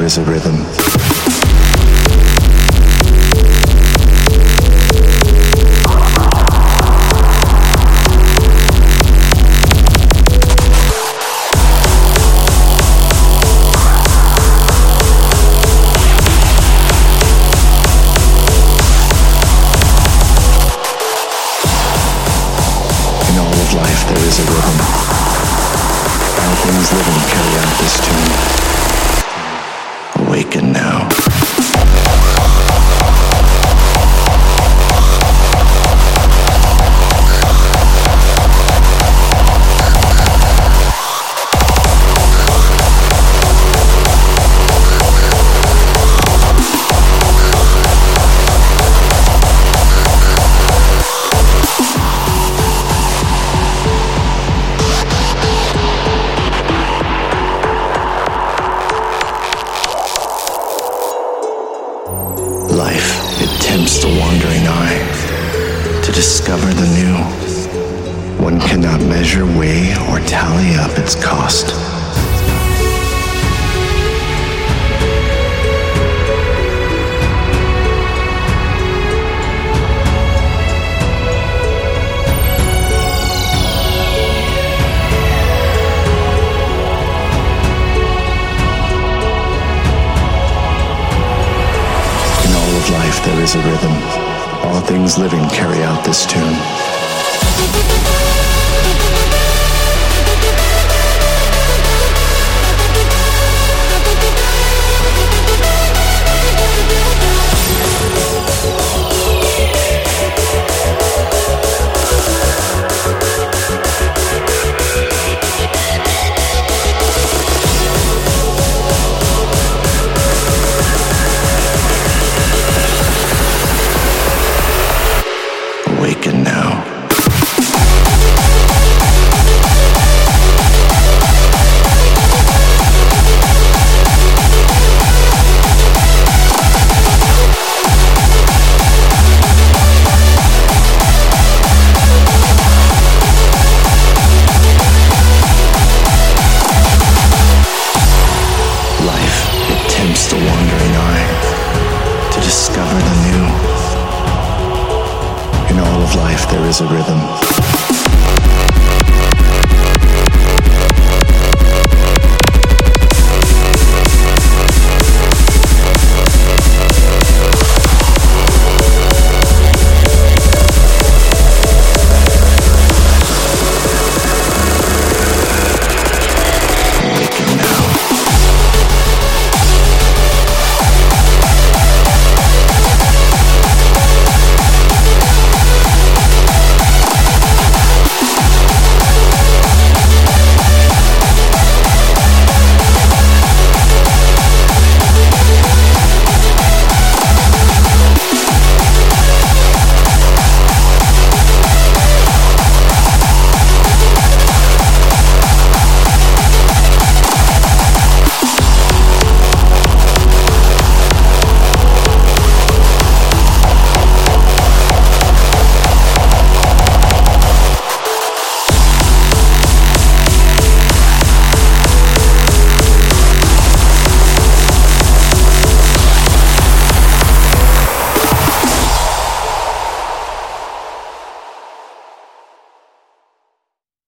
is a rhythm. There is a rhythm. All things living carry out this tune. Awaken now. Life, it tempts the wandering eye to discover the new. One cannot measure, weigh, or tally up its cost. Life, there is a rhythm. All things living carry out this tune. Awaken now. Life, it tempts the wandering eye to discover the new. In all of life there is a rhythm.